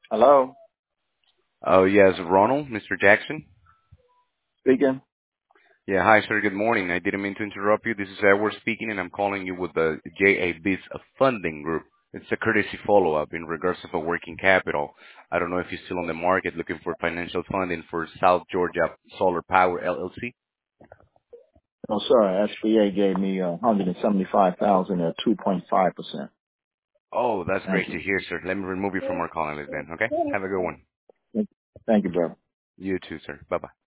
Hello, Oh, yes, Ronald, Mr. Jackson. speaking. Yeah, hi, sir. Good morning. I didn't mean to interrupt you. This is Edward speaking, and I'm calling you with the JAB's funding group. It's a courtesy follow-up in regards of a working capital. I don't know if you're still on the market looking for financial funding for South Georgia Solar Power LLC. No, sir. SBA gave me 175,000 at 2.5%. Oh, that's Thank great to you. hear, sir. Let me remove you from our calling list then, okay? Have a good one. Thank you, brother. You too, sir. Bye-bye.